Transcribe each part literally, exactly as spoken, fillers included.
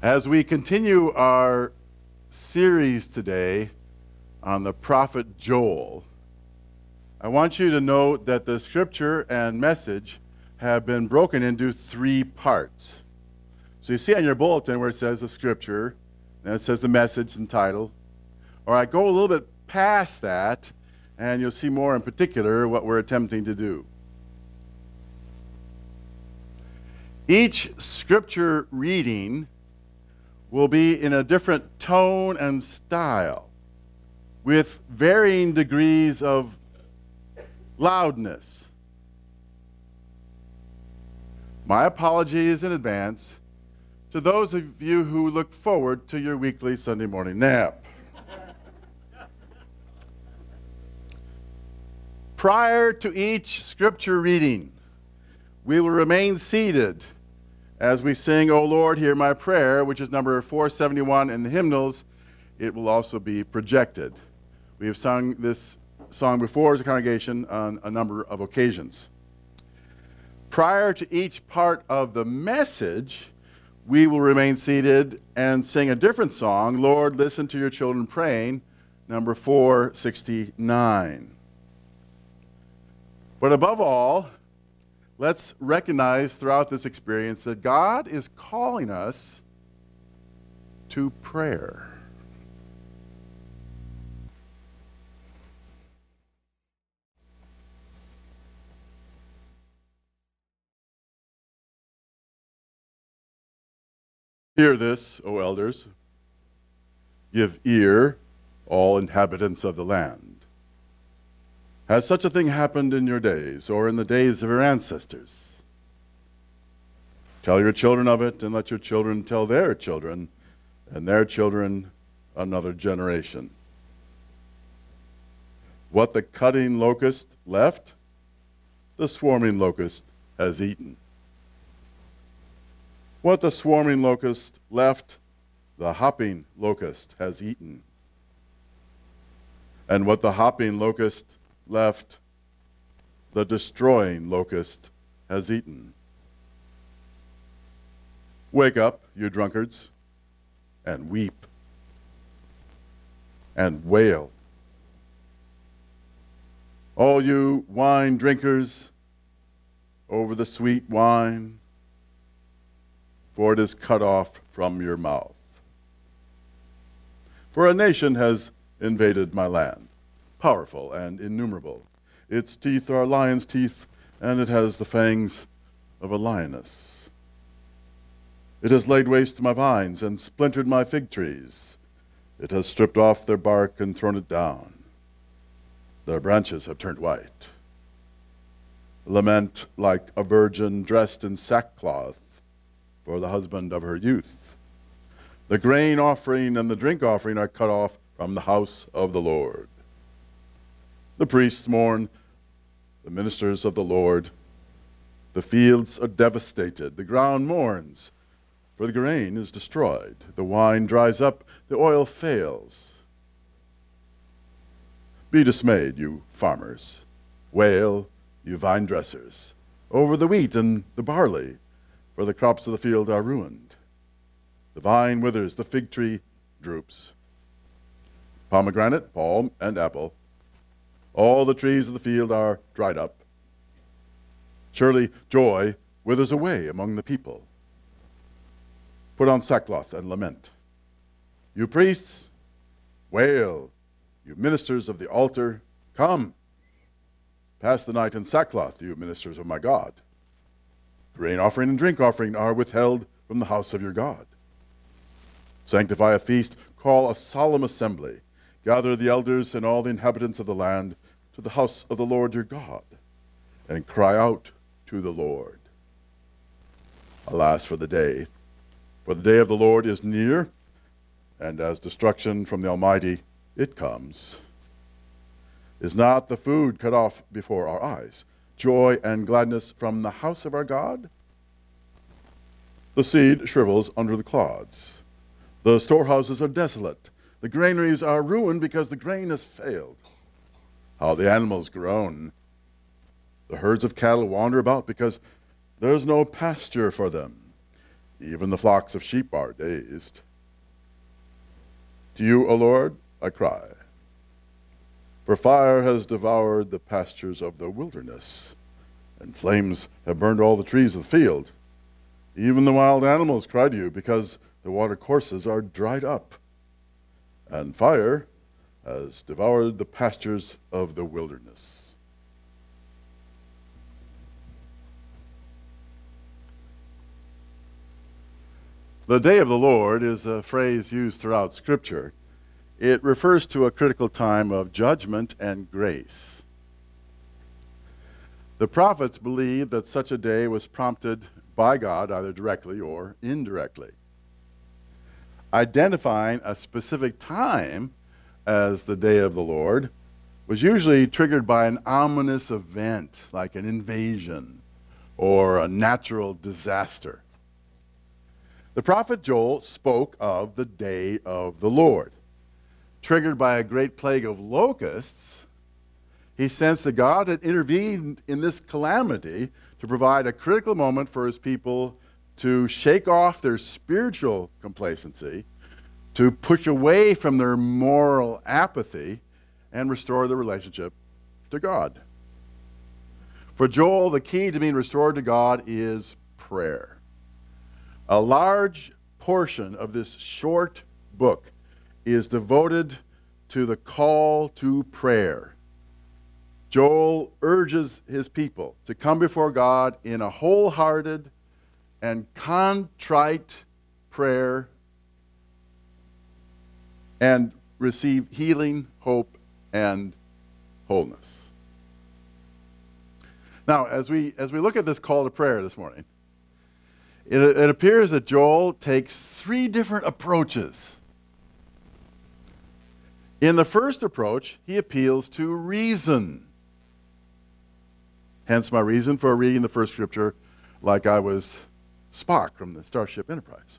As we continue our series today on the prophet Joel, I want you to note that the scripture and message have been broken into three parts. So you see on your bulletin where it says the scripture, and it says the message and title. Or I go a little bit past that, and you'll see more in particular what we're attempting to do. Each scripture reading will be in a different tone and style, with varying degrees of loudness. My apologies in advance to those of you who look forward to your weekly Sunday morning nap. Prior to each scripture reading, we will remain seated as we sing, "O Lord, Hear My Prayer," which is number four seventy-one in the hymnals. It will also be projected. We have sung this song before as a congregation on a number of occasions. Prior to each part of the message, we will remain seated and sing a different song, "Lord, Listen to Your Children Praying," number four sixty-nine. But above all, let's recognize throughout this experience that God is calling us to prayer. Hear this, O elders. Give ear, all inhabitants of the land. Has such a thing happened in your days, or in the days of your ancestors? Tell your children of it, and let your children tell their children, and their children another generation. What the cutting locust left, the swarming locust has eaten. What the swarming locust left, the hopping locust has eaten. And what the hopping locust left, the destroying locust has eaten. Wake up, you drunkards, and weep, and wail. All you wine drinkers, over the sweet wine, for it is cut off from your mouth. For a nation has invaded my land, powerful and innumerable. Its teeth are lion's teeth, and it has the fangs of a lioness. It has laid waste my vines and splintered my fig trees. It has stripped off their bark and thrown it down. Their branches have turned white. Lament like a virgin dressed in sackcloth for the husband of her youth. The grain offering and the drink offering are cut off from the house of the Lord. The priests mourn, the ministers of the Lord. The fields are devastated, the ground mourns, for the grain is destroyed. The wine dries up, the oil fails. Be dismayed, you farmers. Wail, you vine dressers, over the wheat and the barley, for the crops of the field are ruined. The vine withers, the fig tree droops. Pomegranate, palm, and apple, all the trees of the field are dried up. Surely joy withers away among the people. Put on sackcloth and lament. You priests, wail. You ministers of the altar, come. Pass the night in sackcloth, you ministers of my God. Grain offering and drink offering are withheld from the house of your God. Sanctify a feast, call a solemn assembly. Gather the elders and all the inhabitants of the land to the house of the Lord your God, and cry out to the Lord. Alas for the day, for the day of the Lord is near, and as destruction from the Almighty it comes. Is not the food cut off before our eyes, joy and gladness from the house of our God? The seed shrivels under the clods. The storehouses are desolate. The granaries are ruined because the grain has failed. How the animals groan. The herds of cattle wander about because there is no pasture for them. Even the flocks of sheep are dazed. To you, O Lord, I cry. For fire has devoured the pastures of the wilderness, and flames have burned all the trees of the field. Even the wild animals cry to you, because the water courses are dried up. And fire has devoured the pastures of the wilderness. The day of the Lord is a phrase used throughout Scripture. It refers to a critical time of judgment and grace. The prophets believed that such a day was prompted by God, either directly or indirectly. Identifying a specific time as the day of the Lord was usually triggered by an ominous event, like an invasion or a natural disaster. The prophet Joel spoke of the day of the Lord. Triggered by a great plague of locusts, he sensed that God had intervened in this calamity to provide a critical moment for his people to shake off their spiritual complacency, to push away from their moral apathy, and restore their relationship to God. For Joel, the key to being restored to God is prayer. A large portion of this short book is devoted to the call to prayer. Joel urges his people to come before God in a wholehearted and contrite prayer and receive healing, hope, and wholeness. Now, as we, as we look at this call to prayer this morning, it, it appears that Joel takes three different approaches. In the first approach, he appeals to reason. Hence my reason for reading the first scripture like I was Spock from the Starship Enterprise.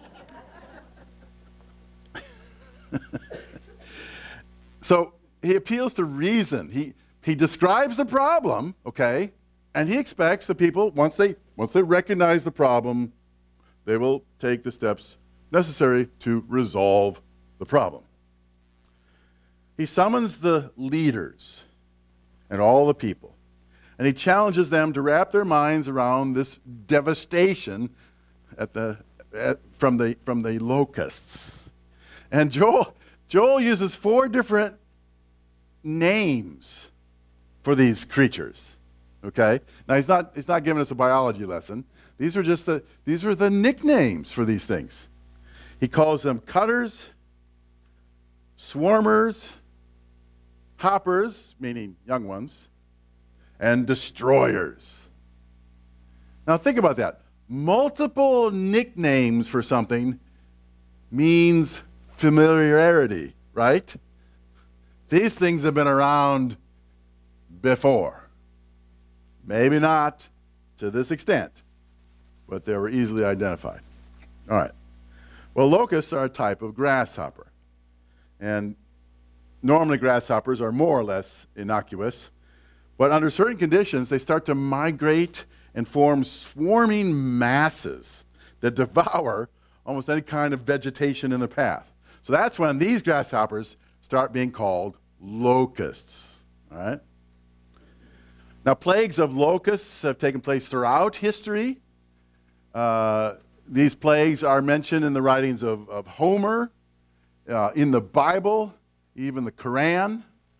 So he appeals to reason. He, he describes the problem, okay, and he expects the people, once they, once they recognize the problem, they will take the steps necessary to resolve the problem. He summons the leaders and all the people, and he challenges them to wrap their minds around this devastation at the, at, from, the, from the locusts. And Joel, Joel uses four different names for these creatures. Okay? Now he's not, he's not giving us a biology lesson. These are just the, these are the nicknames for these things. He calls them cutters, swarmers, hoppers, meaning young ones, and destroyers. Now think about that. Multiple nicknames for something means familiarity, right? These things have been around before. Maybe not to this extent, but they were easily identified. All right. Well, locusts are a type of grasshopper. And normally grasshoppers are more or less innocuous, but under certain conditions, they start to migrate and form swarming masses that devour almost any kind of vegetation in their path. So that's when these grasshoppers start being called locusts. All right? Now, plagues of locusts have taken place throughout history. Uh, these plagues are mentioned in the writings of, of Homer, uh, in the Bible, even the Quran.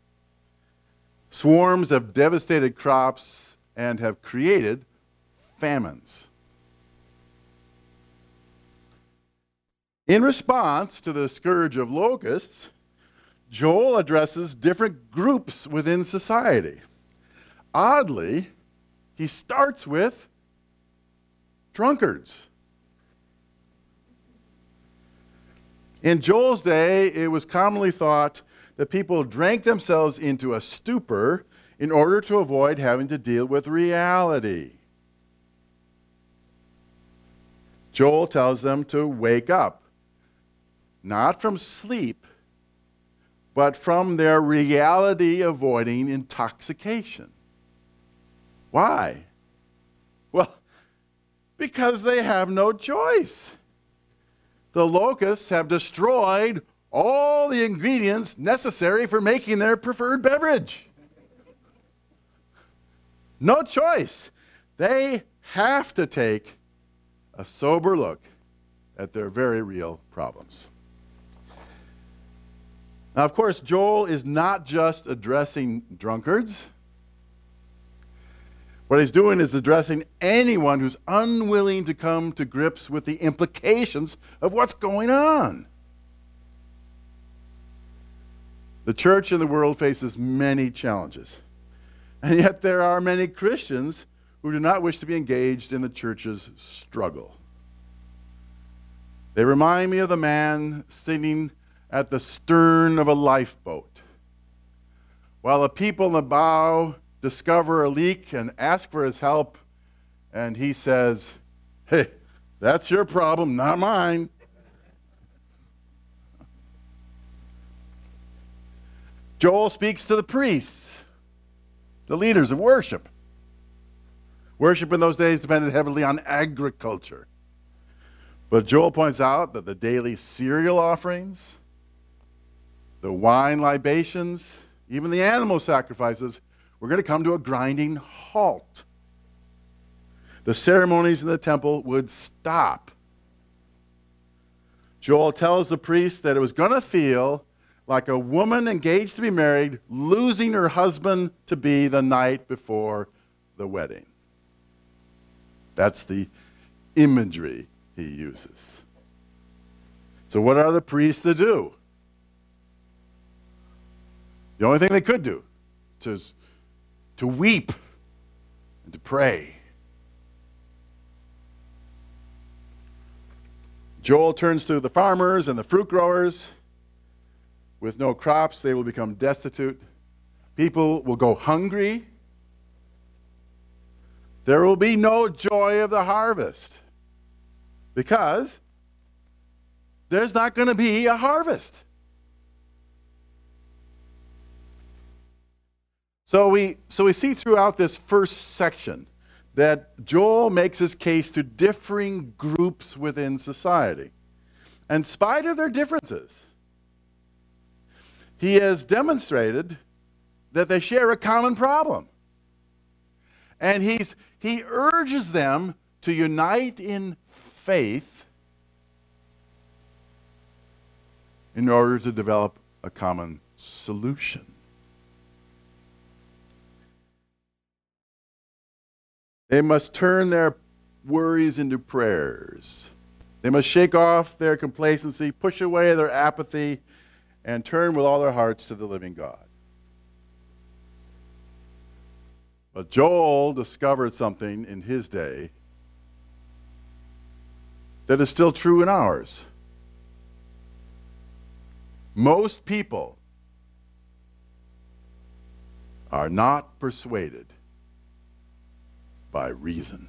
Swarms have devastated crops and have created famines. In response to the scourge of locusts, Joel addresses different groups within society. Oddly, he starts with drunkards. In Joel's day, it was commonly thought that people drank themselves into a stupor in order to avoid having to deal with reality. Joel tells them to wake up, not from sleep, but from their reality-avoiding intoxication. Why? Well, Because they have no choice. The locusts have destroyed all the ingredients necessary for making their preferred beverage. No choice. They have to take a sober look at their very real problems. Now, of course, Joel is not just addressing drunkards. What he's doing is addressing anyone who's unwilling to come to grips with the implications of what's going on. The church in the world faces many challenges, and yet there are many Christians who do not wish to be engaged in the church's struggle. They remind me of the man sitting at the stern of a lifeboat, while the people in the bow discover a leak and ask for his help, and he says, "Hey, that's your problem, not mine." Joel speaks to the priests, the leaders of worship. Worship in those days depended heavily on agriculture. But Joel points out that the daily cereal offerings, the wine libations, even the animal sacrifices were going to come to a grinding halt. The ceremonies in the temple would stop. Joel tells the priests that it was going to feel like a woman engaged to be married, losing her husband to be the night before the wedding. That's the imagery he uses. So what are the priests to do? The only thing they could do is to weep and to pray. Joel turns to the farmers and the fruit growers. With no crops, they will become destitute. People will go hungry. There will be no joy of the harvest because there's not going to be a harvest. So we, so we see throughout this first section that Joel makes his case to differing groups within society. In spite of their differences, he has demonstrated that they share a common problem. And he's, he urges them to unite in faith in order to develop a common solution. They must turn their worries into prayers. They must shake off their complacency, push away their apathy, and turn with all their hearts to the living God. But Joel discovered something in his day that is still true in ours. Most people are not persuaded by reason.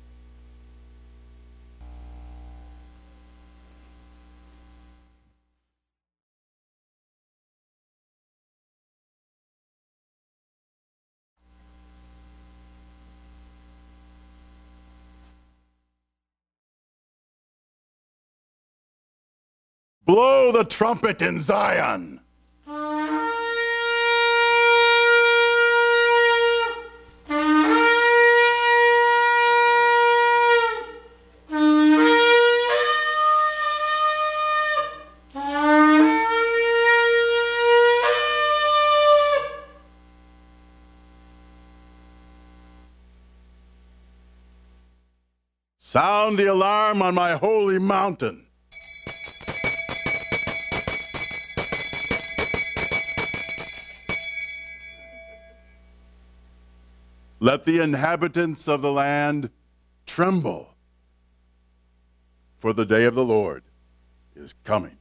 Blow the trumpet in Zion. Sound the alarm on my holy mountain. Let the inhabitants of the land tremble, for the day of the Lord is coming.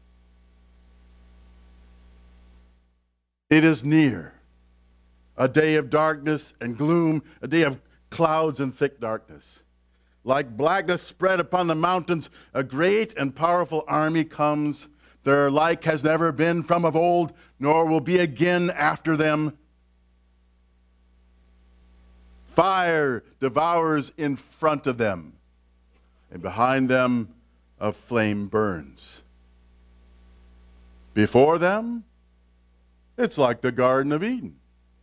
It is near, a day of darkness and gloom, a day of clouds and thick darkness. Like blackness spread upon the mountains, a great and powerful army comes. Their like has never been from of old, nor will be again after them. Fire devours in front of them. and behind them a flame burns. Before them, it's like the Garden of Eden.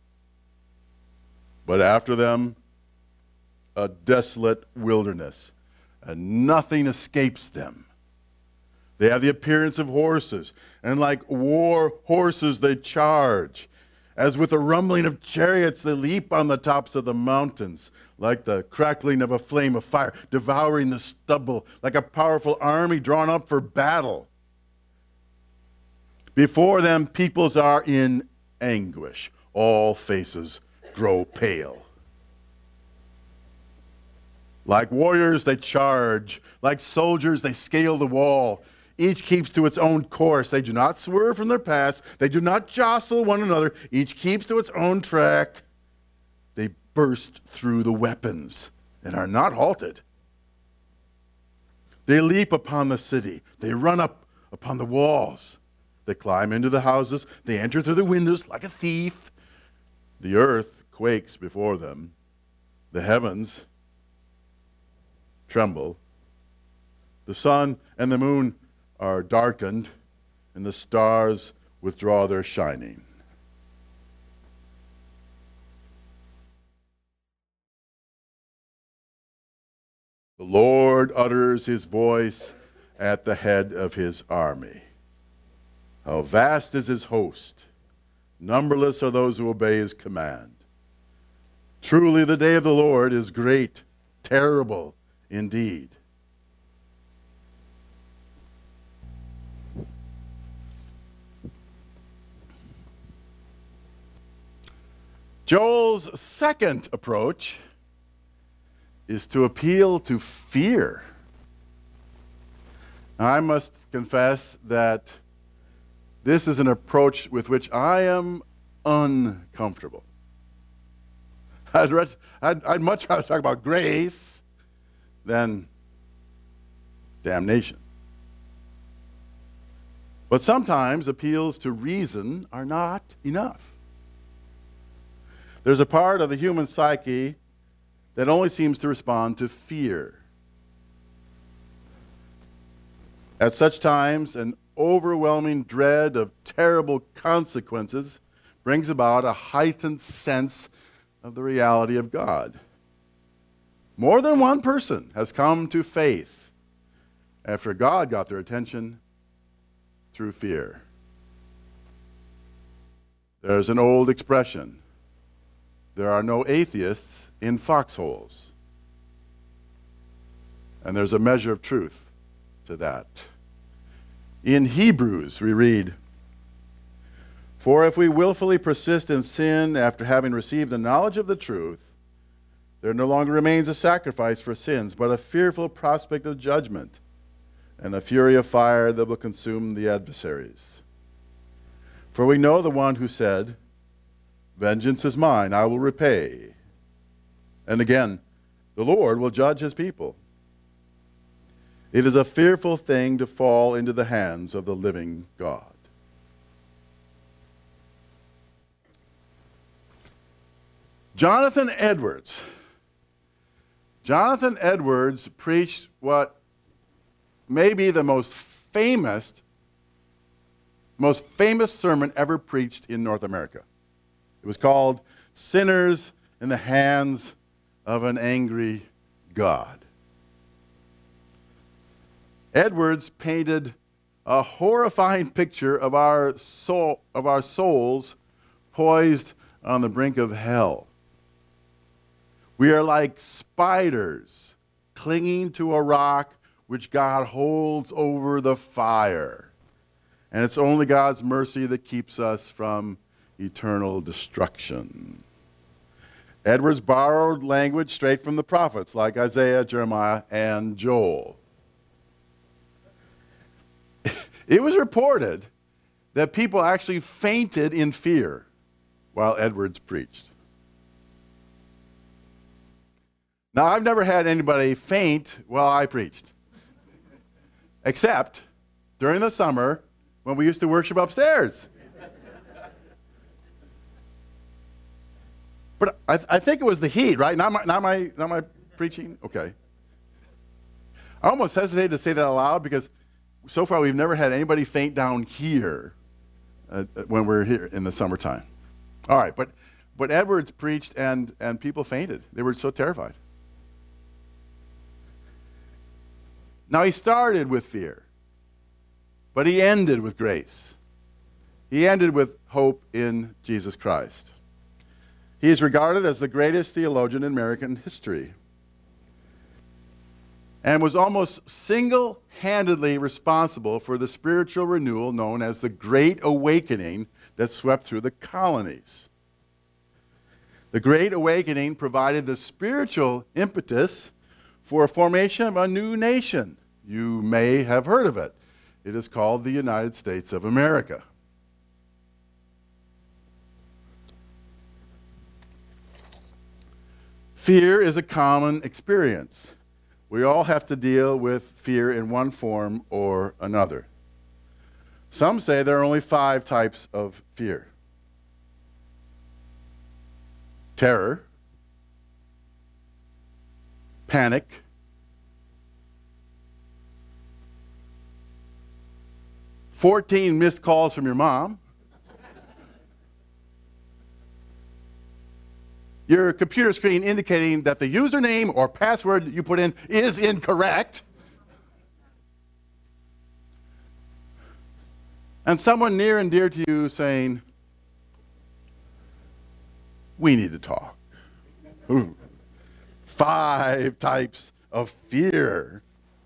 But after them, a desolate wilderness, and nothing escapes them. They have the appearance of horses, and like war horses they charge. As with the rumbling of chariots, they leap on the tops of the mountains, like the crackling of a flame of fire, devouring the stubble, like a powerful army drawn up for battle. Before them, peoples are in anguish. All faces grow pale. Like warriors, they charge. Like soldiers, they scale the wall. Each keeps to its own course. They do not swerve from their paths. They do not jostle one another. Each keeps to its own track. They burst through the weapons and are not halted. They leap upon the city. They run up upon the walls. They climb into the houses. They enter through the windows like a thief. The earth quakes before them. The heavens tremble. The sun and the moon are darkened, and the stars withdraw their shining. The Lord utters his voice at the head of his army. How vast is his host! Numberless are those who obey his command. Truly the day of the Lord is great, terrible indeed. Joel's second approach is to appeal to fear. Now, I must confess that this is an approach with which I am uncomfortable. I'd, read, I'd, I'd much rather talk about grace than damnation. But sometimes appeals to reason are not enough. There's a part of the human psyche that only seems to respond to fear. At such times, an overwhelming dread of terrible consequences brings about a heightened sense of the reality of God. More than one person has come to faith after God got their attention through fear. There's an old expression: there are no atheists in foxholes. And there's a measure of truth to that. In Hebrews, we read, "For if we willfully persist in sin after having received the knowledge of the truth, there no longer remains a sacrifice for sins, but a fearful prospect of judgment and a fury of fire that will consume the adversaries. For we know the one who said, 'Vengeance is mine, I will repay.' And again, 'The Lord will judge his people.' It is a fearful thing to fall into the hands of the living God." Jonathan Edwards. Jonathan Edwards preached what may be the most famous, most famous sermon ever preached in North America. It was called "Sinners in the Hands of an Angry God." Edwards painted a horrifying picture of our soul, of our souls poised on the brink of hell. We are like spiders clinging to a rock which God holds over the fire. And it's only God's mercy that keeps us from eternal destruction. Edwards borrowed language straight from the prophets like Isaiah, Jeremiah, and Joel. It was reported that people actually fainted in fear while Edwards preached. Now, I've never had anybody faint while I preached, except during the summer when we used to worship upstairs. But I, th- I think it was the heat, right? Not my, not my, not my preaching? Okay. I almost hesitate to say that aloud because so far we've never had anybody faint down here uh, when we're here in the summertime. All right, but but Edwards preached and and people fainted. They were so terrified. Now he started with fear, but he ended with grace. He ended with hope in Jesus Christ. He is regarded as the greatest theologian in American history and was almost single-handedly responsible for the spiritual renewal known as the Great Awakening that swept through the colonies. The Great Awakening provided the spiritual impetus for a formation of a new nation. You may have heard of it. It is called the United States of America. Fear is a common experience. We all have to deal with fear in one form or another. Some say there are only five types of fear: terror, panic, fourteen missed calls from your mom, your computer screen indicating that the username or password you put in is incorrect, and someone near and dear to you saying, we need to talk. Ooh. Five types of fear.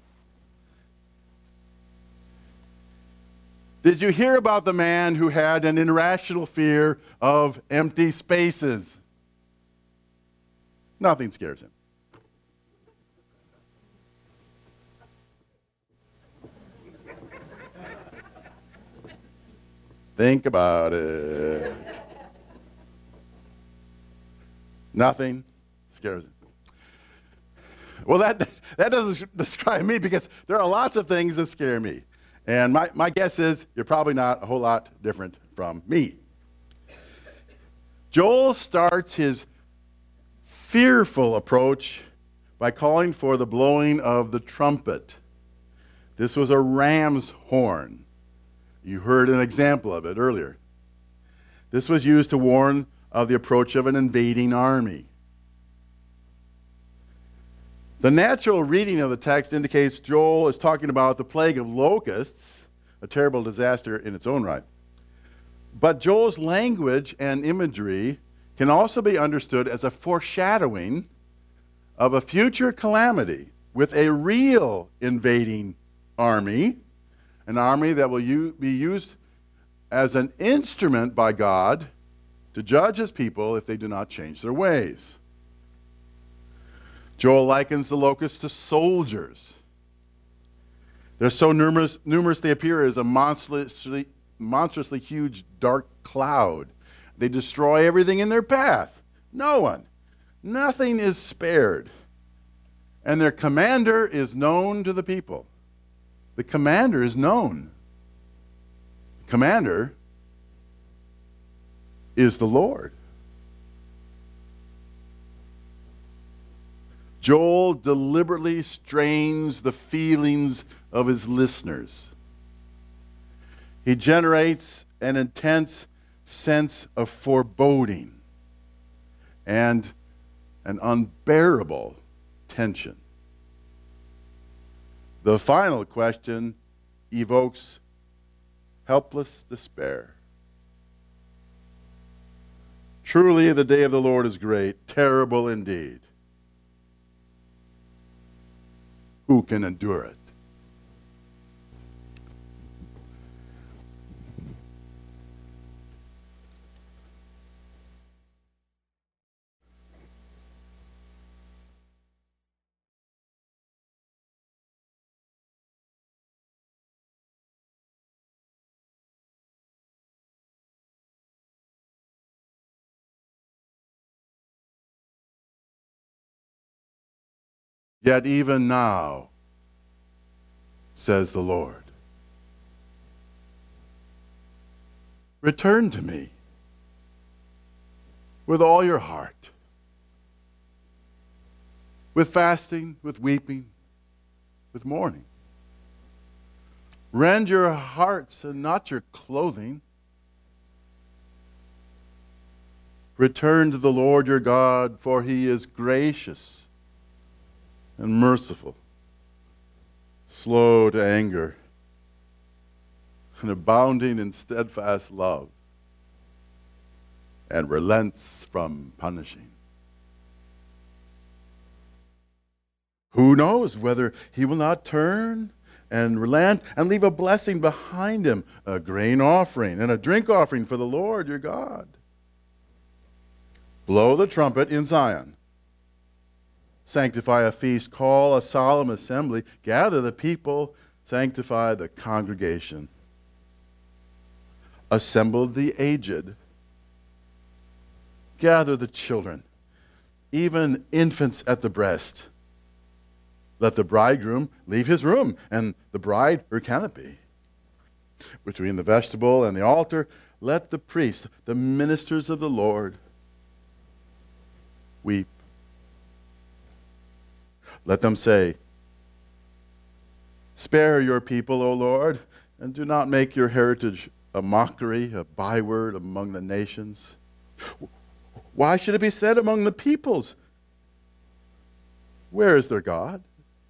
Did you hear about the man who had an irrational fear of empty spaces? Nothing scares him. Think about it. Nothing scares him. Well, that, that doesn't describe me because there are lots of things that scare me. And my, my guess is you're probably not a whole lot different from me. Joel starts his fearful approach by calling for the blowing of the trumpet. This was a ram's horn. You heard an example of it earlier. This was used to warn of the approach of an invading army. The natural reading of the text indicates Joel is talking about the plague of locusts, a terrible disaster in its own right. But Joel's language and imagery can also be understood as a foreshadowing of a future calamity with a real invading army, an army that will u- be used as an instrument by God to judge his people if they do not change their ways. Joel likens the locusts to soldiers. They're so numerous, numerous they appear as a monstrously, monstrously huge dark cloud. They destroy everything in their path. No one. Nothing is spared. And their commander is known to the people. The commander is known. The commander is the Lord. Joel deliberately strains the feelings of his listeners. He generates an intense sense of foreboding and an unbearable tension. The final question evokes helpless despair. Truly, the day of the Lord is great, terrible indeed. Who can endure it? Yet even now, says the Lord, return to me with all your heart, with fasting, with weeping, with mourning. Rend your hearts and not your clothing. Return to the Lord your God, for he is gracious and merciful, slow to anger, and abounding in steadfast love, and relents from punishing. Who knows whether he will not turn and relent and leave a blessing behind him, a grain offering and a drink offering for the Lord your God. Blow the trumpet in Zion. Sanctify a feast, call a solemn assembly, gather the people, sanctify the congregation. Assemble the aged, gather the children, even infants at the breast. Let the bridegroom leave his room, and the bride her canopy. Between the vestibule and the altar, let the priests, the ministers of the Lord, weep. Let them say, spare your people, O Lord, and do not make your heritage a mockery, a byword among the nations. Why should it be said among the peoples, where is their God?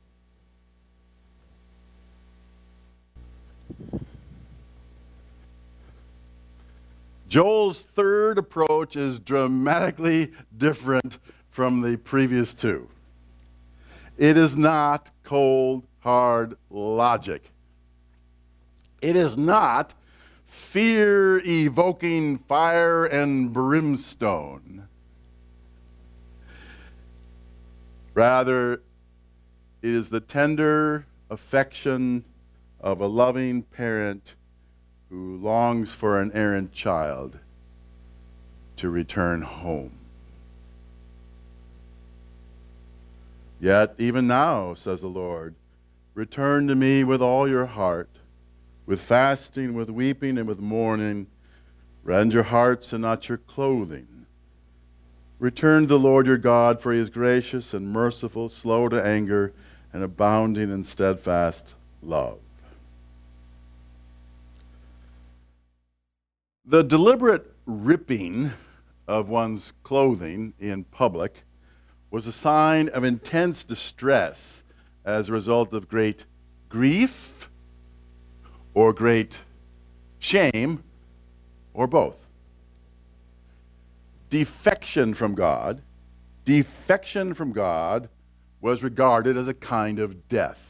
Joel's third approach is dramatically different from the previous two. It is not cold, hard logic. It is not fear-evoking fire and brimstone. Rather, it is the tender affection of a loving parent who longs for an errant child to return home. Yet even now, says the Lord, return to me with all your heart, with fasting, with weeping, and with mourning. Rend your hearts and not your clothing. Return to the Lord your God, for he is gracious and merciful, slow to anger, and abounding in steadfast love. The deliberate ripping of one's clothing in public was a sign of intense distress as a result of great grief or great shame or both. Defection from God, defection from God was regarded as a kind of death.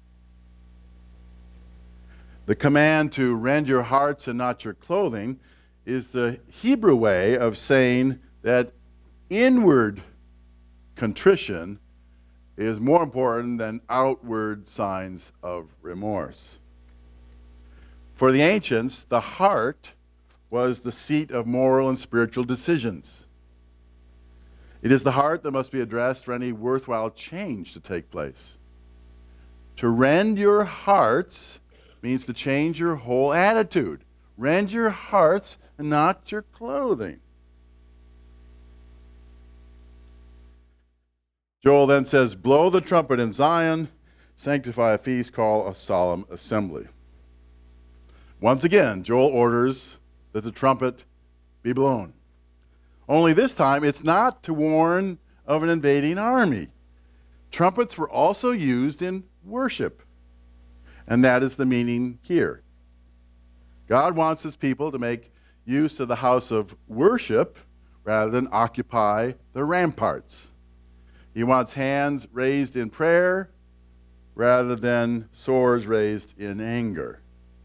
The command to rend your hearts and not your clothing is the Hebrew way of saying that inward contrition is more important than outward signs of remorse. For the ancients, the heart was the seat of moral and spiritual decisions. It is the heart that must be addressed for any worthwhile change to take place. To rend your hearts means to change your whole attitude. Rend your hearts and not your clothing. Joel then says, blow the trumpet in Zion, sanctify a feast, call a solemn assembly. Once again, Joel orders that the trumpet be blown. Only this time, it's not to warn of an invading army. Trumpets were also used in worship. And that is the meaning here. God wants his people to make use of the house of worship rather than occupy the ramparts. He wants hands raised in prayer rather than swords raised in anger.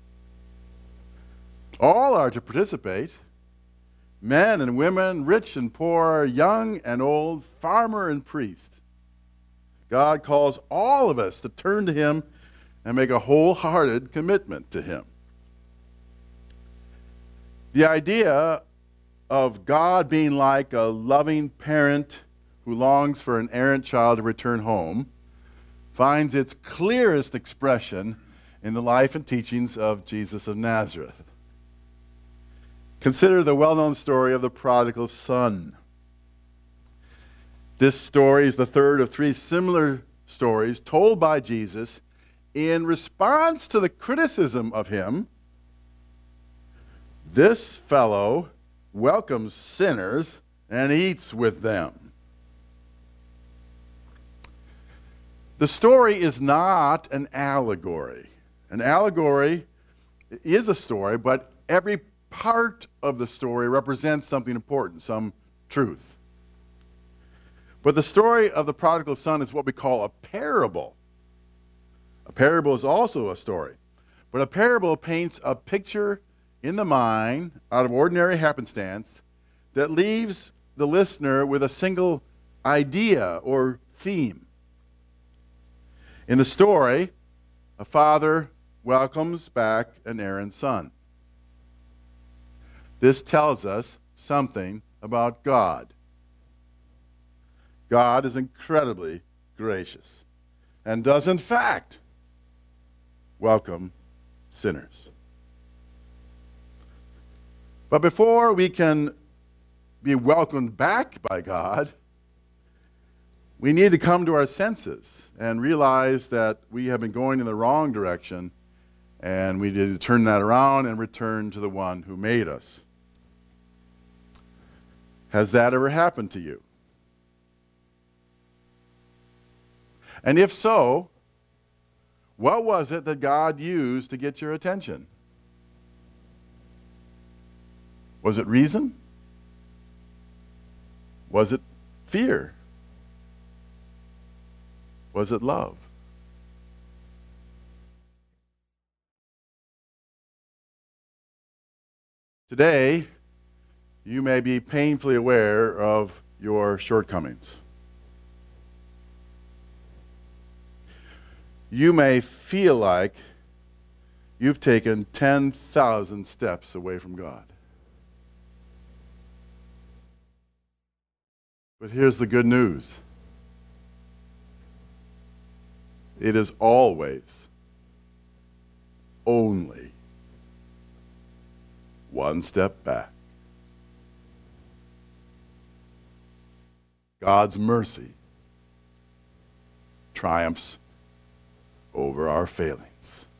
All are to participate. Men and women, rich and poor, young and old, farmer and priest. God calls all of us to turn to him and make a wholehearted commitment to him. The idea of God being like a loving parent who longs for an errant child to return home finds its clearest expression in the life and teachings of Jesus of Nazareth. Consider the well-known story of the prodigal son. This story is the third of three similar stories told by Jesus in response to the criticism of him, this fellow welcomes sinners and eats with them. The story is not an allegory. An allegory is a story, but every part of the story represents something important, some truth. But the story of the prodigal son is what we call a parable. A parable is also a story, but a parable paints a picture in the mind out of ordinary happenstance that leaves the listener with a single idea or theme. In the story, a father welcomes back an errant son. This tells us something about God. God is incredibly gracious and does, in fact, welcome sinners. But before we can be welcomed back by God, we need to come to our senses and realize that we have been going in the wrong direction, and we need to turn that around and return to the one who made us. Has that ever happened to you? And if so, what was it that God used to get your attention? Was it reason? Was it fear? Was it love? Today, you may be painfully aware of your shortcomings. You may feel like you've taken ten thousand steps away from God. But here's the good news. It is always only one step back. God's mercy triumphs over our failings.